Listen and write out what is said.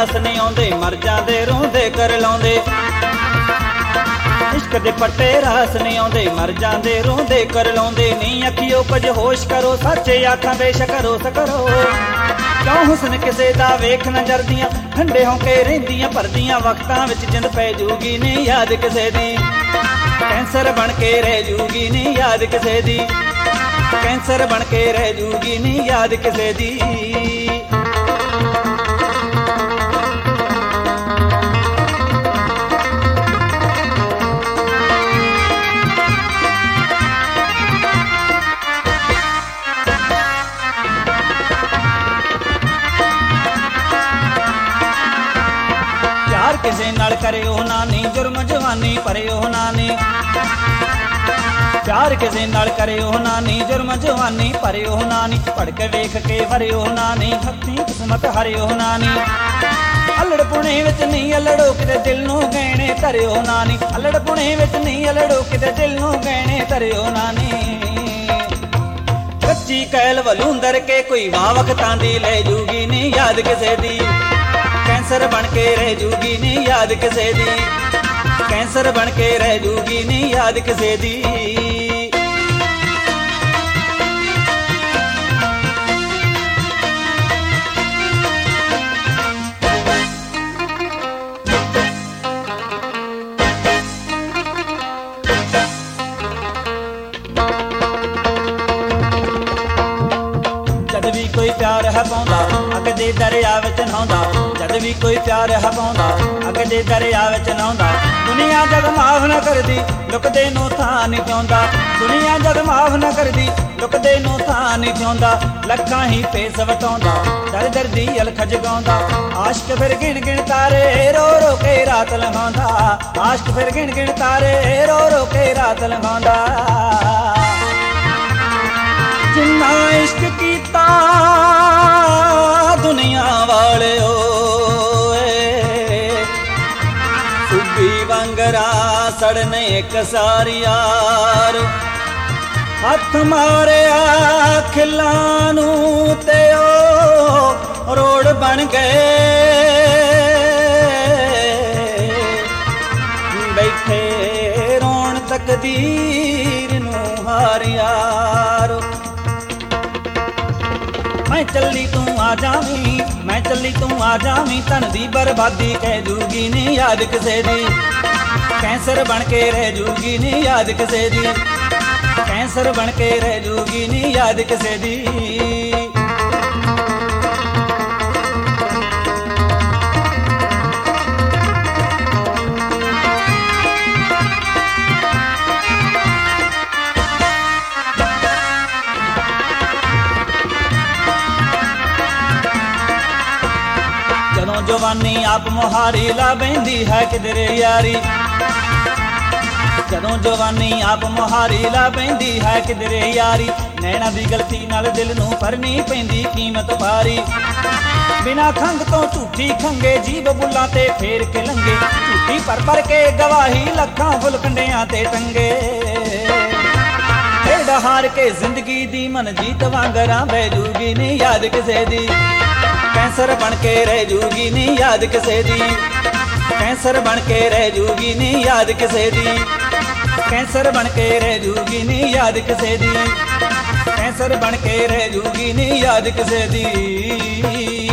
ਰਾਸ ਨਹੀਂ ਆਉਂਦੇ, ਮਰ ਜਾਂਦੇ ਰੋਂਦੇ ਕਰ ਲਾਉਂਦੇ। इश्क दे पट्टे रास नहीं आउंदे, मर जांदे रोंदे कर लाउंदे। नी अखियो कुछ होश करो, सच्चे आखां बेशक रोस करो। क्यों हुस्न किसे दा वेख न जरदियां, ठंडे होके रहिंदियां भरदियां। वक्तां विच जिंद पै जूगी नी याद किसे दी, कैंसर बन के रह जूगी नी याद किसे दी। कैंसर बन के रह जूगी नी याद किसे दी। किसे नाल करियो ना नी, जुर्म जवानी भरियो ना नी। प्यार किसे नाल करियो ना नी, जुर्म जवानी भरियो ना नी। भड़क वेख के भरियो ना नी, हत्थी किस्मत हरियो ना नी। अल्लड़ पुणे विच नी अल्लड़ो किते दिल नूं गहणे धरियो ना नी। अल्लड़ पुणे विच नी अल्लड़ो किते दिल नूं गहणे धरियो ना नी। कच्ची कैल वलूंदर के कोई वाह वक्तां दी ले जूगी नी याद किसे दी। कैंसर बन के रह जूगी नी याद किसे दी। कैंसर बन के रह जूगी नी याद किसे दी। जद भी कोई प्यार है पाउंदा, अग दे दरिया विच नहाउंदा। जद भी कोई प्यार है पाउंदा, अग दे दरिया विच नहाउंदा। दुनिया जग माफ न करदी, लुकदे नूं थां नहीं पाउंदा। दुनिया जग माफ न करदी, लुकदे नूं थां नहीं पाउंदा। लखां ही पेस वटाउंदा, दर दर दी अलख जगाउंदा। आशिक फिर गिण गिण तारे, रो रो के रात लंघाउंदा। आशिक फिर गिण गिण तारे, रो रो के रात लंघाउंदा। जिन्ना इश्क कीता दुनिया वाले सुबी वांगरा सड़ने कसारी यार। हथ मारे खिलानू ते ओ रोड बन गए। बैठे रोण तकदीर नू हार यार। मैं चली तू आ जावी, मैं चली तू आ जावी। धन दी बर्बादी कह जूगी नी याद किसे दी। कैंसर बन के रह जूगी नी याद किसे दी। कैंसर बन के रह जूगी नी याद किसे दी। जवानी आप मुहारी ला बहंदी है किधरे यारी। जदों जवानी आप मुहारी ला बहंदी है किधरे यारी। नैना दी गलती नाल दिल नूं भरनी पैंदी कीमत भारी। बिना खंग तो झूठी खंगे, जीब बुल्लां ते फेर के लंगे। झूठी पर पर के गवाही, लखां फुल कंडियां ते टंगे। खेड हार के जिंदगी दी मन जीत वांगरां बह जूगी नी याद किसे दी। कैंसर बन के रह जूगी नी याद किसे दी। कैंसर बन के रह जूगी नी याद किसे दी। कैंसर बन के रह जूगी नी याद किसे दी। कैंसर बन के रह जूगी नी याद किसे दी।